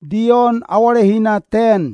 Dion awale hina 10.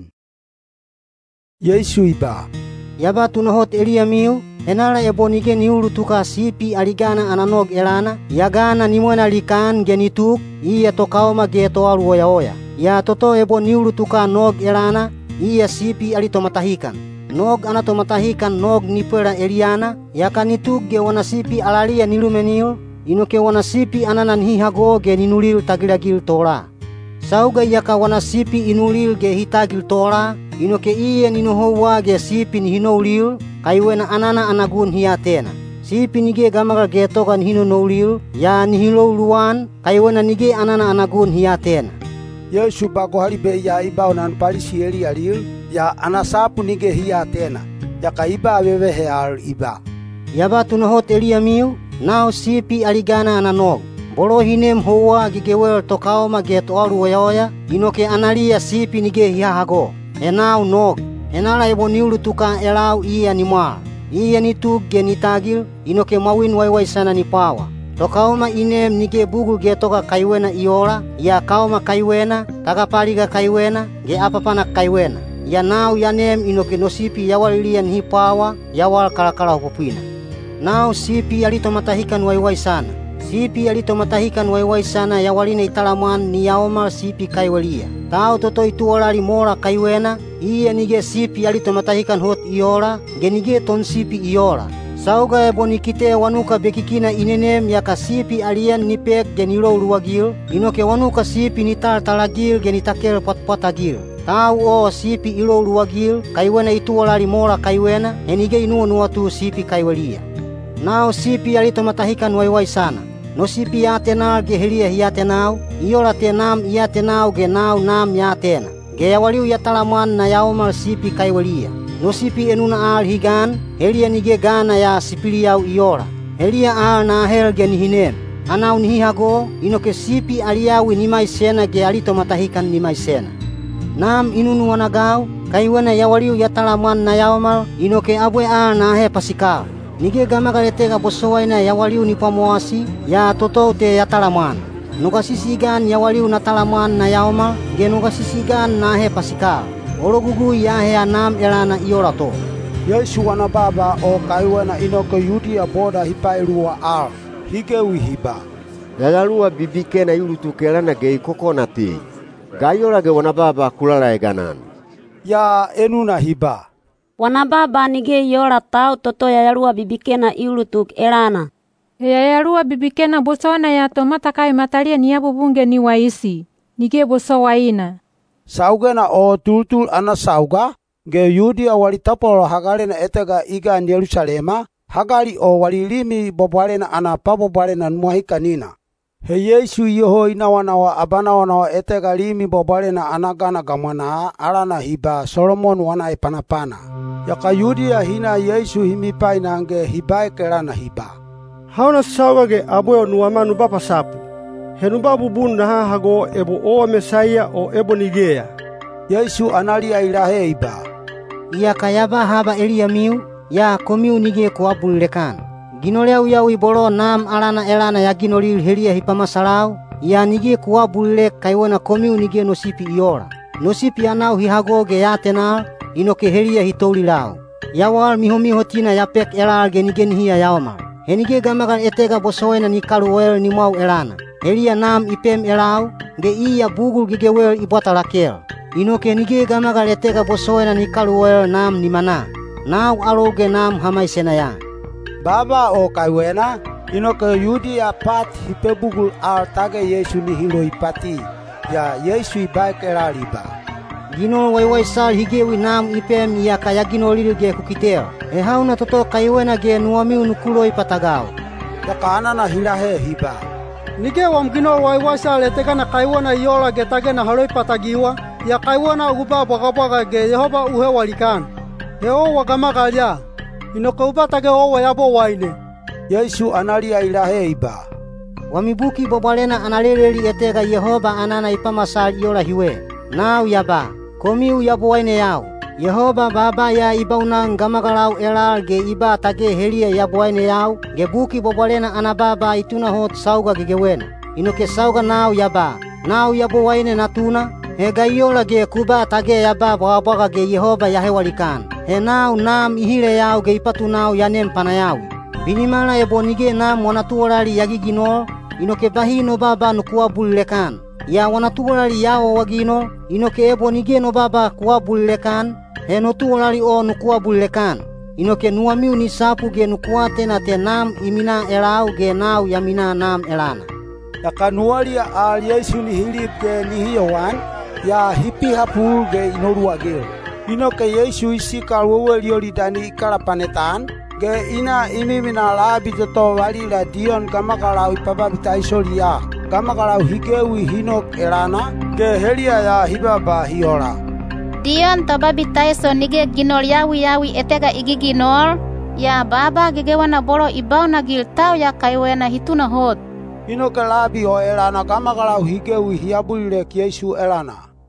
Yesu iba. Yaba tunohot Elia miu, enala ebonige niulu tuka sipi aligana ananog elana, yagana nimwena likan genituk, iya tokaoma geto alu oya oya. Ya toto ebo niulu tuka nog elana, iya sipi alitomatahikan. Nog anatomatahikan nog nipera Eliana, yaka nituk ge wana sipi alalia nilumenil, inoke wana sipi ananan hihago ge ninulil tagilagil tola. Sauga yaka wana sipi inulil ge hitagil tola, inoke iya ninohowa ge sipi nihinolil, kaiwena anana anagun hiatena. Sipi nige gamaga ge toga nihinolil, ya nihiloluan, kaiwena nige anana anagun hiatena. Yesu bago halibe ya iba onan palisi Elia lil, ya anasapu nige hiatena, yaka iba wewe heal iba. Yaba tunohot Elia miu, nao sipi aligana ananog. Bolo hinem hoa gigewel tokaoma geto alu oya oya, inoke analia sipi nige hihahago. Enau nog, enala ebo niulu tuka elau iya ni mal. Iya ni tug ge nitagil, inoke mawin waiwai sana ni pawa. Tokaoma inem nige bugul ge toka kaiwena iola, ya kaoma kaiwena, tagapaliga kaiwena, ge apapana kaiwena. Ya nau yanem inoke no sipi yawal lian hi pawa, yawal kalakala hupupina. Nau sipi alitomatahikan waiwai sana. Sipi alitomatahikan waiwai sana yawalina italaman ni yaomal sipi kaiwalia. Tau toto itu olari mora kaiwena, iya nige sipi alitomatahikan hot iola, genige ton sipi iola. Sauga ebo nikite wanuka bekikina inenem yaka sipi alian nipek genilo luagil, inoke wanuka sipi nital talagil genitakel pot-potagil. Tau o sipi ilo luagil, kaiwena itu olari mora kaiwena, enige inu nuatu sipi kaiwalia. Nau sipi alitomatahikan waiwai sana. No sipi yatenal ge helia hiatenau, iola tenam iatenau ge nau nam yatena. Ge yawaliu yatalaman na yaomal sipi kaiwalia. No sipi enuna al higan, helia nige gana ya sipiliau iola. Helia al na hel ge nihinem. Anau nihihago, inoke sipi aliawi nimai sena ge alitomatahikan nimai sena. Nam inunu wanagau, kaiwena yawaliu yatalaman na yaomal, inoke abwe al na he pasikal. Nige gamagalete bosowaina yawaliu ni pamoasi, ya toto te yatalaman. Nuga sisigan yawaliu na talaman na yaoma, ge nuga sisigan na he pasikal. Ologugu ya he anam elana iorato. Yesu wana baba o kaiwena inoko Yudia boda hipailua al, hige wihiba. Lalalua bibike na yulu tukelana ge kokonati. Gayola ge wana baba kulala eganan. Ya enuna hiba. Wana baba nige yola tau toto yayalua bibikena iulutuk elana. Yayalua bibikena bosawana ya tomata kai matalia niabu bunge ni waisi. Nige bosawaina. Saugena o tultul ana sauga, ge Yudia walitapolo hagalena etega iga ni Yerusalema, hagali o walilimi bobwalena ana pabobwalena nmuahikanina. He Yesu yoho inawana abana wana etega limi bobwalena anagana gamwana alana hiba Solomon wana epanapana. Yaka Yudia hina Yesu himipai nange hibai kelana hiba. Hauna sauga ge abuyo nuama nubapa sapu. Henuba bubun naha hago ebo o Mesaya o ebo Nigea. Yesu analia ilahe hiba. Iya kayaba haba Elia miu, ya komiu nige kuabulilekan. Ginolea uyawi bolo nam alana elana ya ginolil helia hipamasalau, ya nige kuabulile kaiwena komiu nige nosipi iola. Nosipi anau hihago ge yatenal, inoke helia hitoulilau. Yawal miho tina yapek elal genigen hiya yaomal. Henige gamagan etega bosoena ni kaluwel ni mau elana. Helia nam ipem elau, ge iya bugul gigewel ibota lakel. Inoke nige gamagan etega bosoena ni kaluwel nam ni mana. Nau alo ge nam hamai senaya. Baba o kaiwena, inoke Yudia pat hipebugul al tage Yesu ni hilo ipati. Ya Yesu ibaik elaliba. Ginol waiwai sal higewi nam ipem iya kaya ginolil ge kukitel. Hauna toto kaiwena ge nuamiu nukulo ipatagao. Yaka anana hilahe hiba. Nige wam ginol waiwai sal etegana kaiwena iola ge tagena haloi patagiwa, ya kaiwena uba bagabaga ge Yehova uhe walikan. Heo wagamagalia, inoke uba tage owa yabo waine. Yesu analia ilahe hiba. Wamibuki bobwalena analeleli etega Yehova anana ipamasal iola hiwe. Nau yaba. Komiu yabo waine yao. Yehova baba ya ibaunang gamagalau elal ge iba tage helia yabo waine yao. Ge buki bobwalena anababa ituna hot sauga gegewena. Inoke sauga nau yaba. Nau yabo waine natuna. He gaiola ge kuba tage ya ba bwaga ge Yehova yahe walikan. He nau nam ihile yau ge ipatu nau yanem panayawi. Binimala e bonige nam wanatuolali yagiginol, inoke bahino baba nukua bulilekan. Ya wanatuolali yao wagino, inoke e bonige no baba kuwa bulilekan, he notuolali o nukua bulilekan. Inoke nuamiu ni sapu ge nukuate na te nam imina elau ge nau yamina nam elana. Yakanuali ya Yesu ni hilip ge ni hiyowan, ya hipi hapul ge inorua ge. Inoke Yesu isika wewe liolidani ikarapanetan, ge ina imimina labi toto wali la dion kamakalau ipapabita isolia. Kamakalau higewi hinok elana, ge helia ya hibaba hiola. Dion tababita iso nige ginol yawi etega igiginol, ya baba gegewana bolo ibau na giltau ya kaiwena hituna hot. Inoke labi o elana kamakalau higewi hiabulile Yesu elana.